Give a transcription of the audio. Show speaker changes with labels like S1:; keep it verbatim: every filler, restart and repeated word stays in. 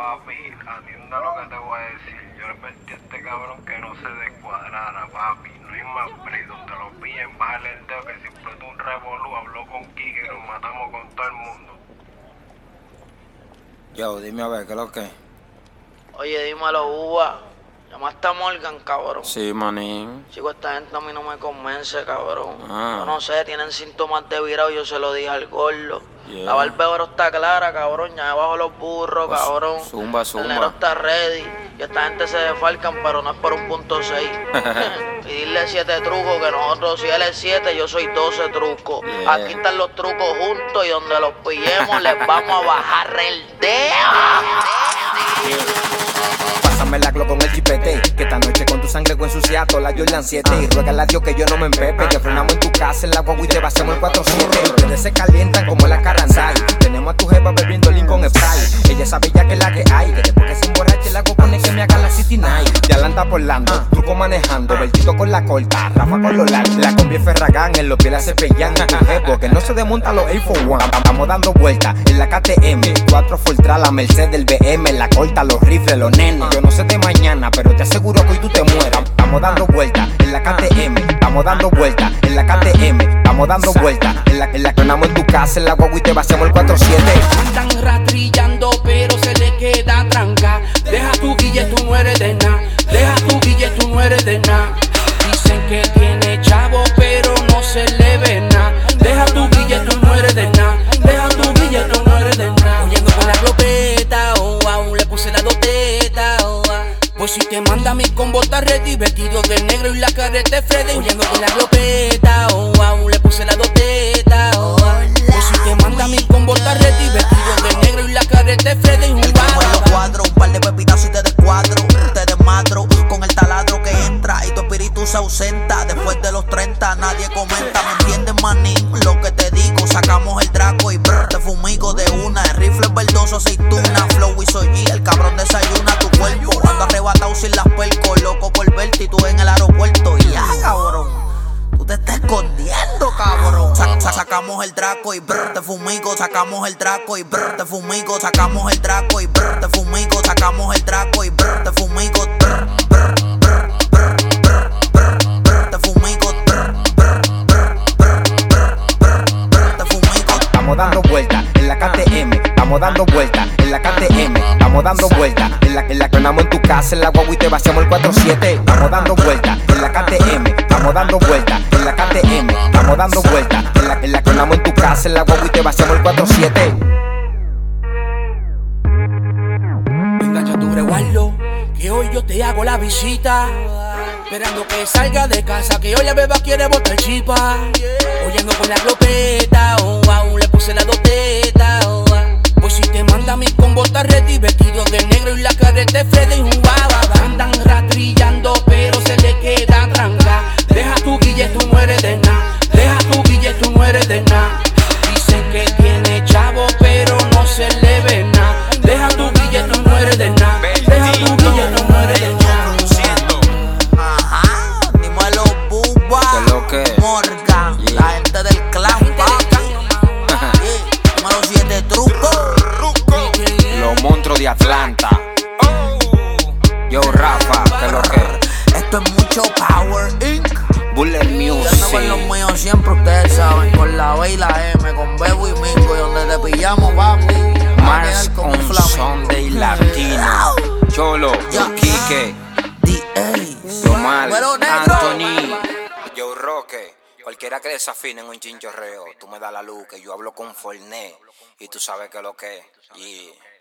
S1: Papi, atienda lo que te voy a decir. Yo le advertí a este cabrón que no se descuadrara, papi. No hay más brillo. Te lo pillen, bájale el dedo que si explota un revolú, habló con Kike y nos matamos con todo el mundo.
S2: Yo, dime a ver, ¿qué es lo que?
S3: Oye, dímelo, Uva. Llamaste a Morgan, cabrón.
S2: Sí, manín.
S3: Chico, esta gente a mí no me convence, cabrón.
S2: Ah.
S3: Yo no sé, tienen síntomas de virado, yo se lo dije al gordo.
S2: Yeah.
S3: La barba ahora está clara, cabrón. Ya bajo los burros,
S2: Pues,
S3: cabrón.
S2: zumba, zumba.
S3: El negro está ready. Y esta gente se defalcan, pero no es por un punto seis. Y dile siete trucos, que nosotros, si él es siete, yo soy doce trucos.
S2: Yeah.
S3: Aquí están los trucos juntos y donde los pillemos les vamos a bajar el dedo.
S4: Pásame la Glock con el chipete, que esta noche con tu sangre voy a ensuciar toda la Jordan siete. Y ruégale a Dios que yo no me empepe, que frenamos en tu casa en la guagua y te vaciamos el cuatro siete. Ustedes se calientan como la Caranzay. Tenemos a tu jefa bebiendo Lincoln Sprite. Ella sabe ya que es la que hay, que después que se emborrache la hago pone que me haga la City Night. Ya la anda por Lando, truco manejando, Bertito con la corta, Rafa con los largos. La combi es Ferragán, en los pies la cepillan. Y tu jefe que no se desmonta los A cuatro uno. Vamos dando vueltas en la K T M, cuatro Fortran, la Mercedes, el B M, la corta, los rifles, los nenes. Yo no sé de mañana, pero te aseguro que hoy tú te mueras. Estamos dando vueltas en la K T M, estamos dando vueltas en la K T M, estamos dando vueltas en la en la que andamos en tu casa en la guagua y te vaciamos el cuatro siete.
S5: Andan rastrillando, pero se le queda tranca. Deja tu guille, tú no eres de nada. Deja tu guille, tú no eres de nada. Dicen que tiene chavo, pero no se le ve nada. Deja tu guille, tú no eres de nada. Deja tu guille, tú no eres de nada. Oyendo con la glopeta, oh, aún le puse la doteta, oh, ah. Pues si te manda mi combo está ready, vestido de negro y la careta de Freddy. Oyendo con la glopeta, oh, aún le puse la doteta, oh, ah. Pues si te manda mi combo está ready, vestido de negro y la careta de Freddy.
S6: El como en los cuadros, un par de pepitazos y te descuadro. Te desmadro con el taladro que entra y tu espíritu se ausenta. Después de los treinta nadie comenta. ¿Me entiendes, manín? Lo que te digo, sacamos el Draco y brr, te fumigo de una. El rifle es verdoso, aceituna. Flow y soy G, el cabrón desayuna tu cuerpo. Ando arrebatado sin las percos, loco por verte y tú en el aeropuerto. Y ya, cabrón, tú te estás escondiendo, cabrón. Sa sa sacamos el Draco y brr, te fumigo. Sacamos el Draco y brr, te fumigo. Sacamos el Draco y brr, te fumigo. Sacamos el Draco y brr, te fumigo. Brr, brr, brr, brr, brr, brr, brr, te fumigo. Brr, brr, brr, brr, brr, brr, brr, te fumigo.
S4: Estamos dando vueltas en la K T M, estamos dando vueltas en la K T M, estamos dando vueltas en la en la que andamos en tu casa en la guagua y te vaciamos el cuatro siete. Estamos dando vueltas en la K T M, estamos dando vueltas en la K T M, estamos dando vueltas en la en la que andamos en tu casa en la guagua y te vaciamos el cuatro siete.
S5: Venga, ya tu resguardo, que hoy yo te hago la visita. Esperando que salga de casa, que hoy la beba quiere botar chipa. Oyendo con la glopeta, oh, aún le puse la doteta, oh, ah. Pues si te manda mi combo está ready, vestido de negro y la careta de Freddy, un baba. Andan rastrillando, pero se le queda tranca. Deja tu guille, tú no eres de nada. Deja tu guille, tú no eres de nada. Dicen que tiene chavo, pero no se le ve nada. Deja tu guille, tú no eres de nada. Deja tu guille, tú no eres de nada.
S6: Ajá, dímelo, Bubba.
S2: ¿Qué es lo que?
S6: Morgan,
S2: Yeah.
S6: la gente del clan, papi. Yeah. Dímelo, siete trucos.
S2: Los monstruos de Atlanta. Yo, Rafa, ¿qué es lo que?
S6: Esto es mucho Power incorporated.
S2: Bullet
S6: Yo ando con los
S2: Music.
S6: míos siempre, ustedes saben. Con la B y la M, con Bebo y Mingo. Y donde te pillamos, papi.
S2: Mars
S6: con
S2: on Sunday Latino. Cholo,
S6: Ya.
S2: Kike,
S6: D Ace.
S2: Yomal,
S6: Pero negro.
S2: Anthony, Joe Roque. Cualquiera que desafine en un chinchorreo, tú me das la luz, que yo hablo con Forné y tú sabes que lo que es. Yeah.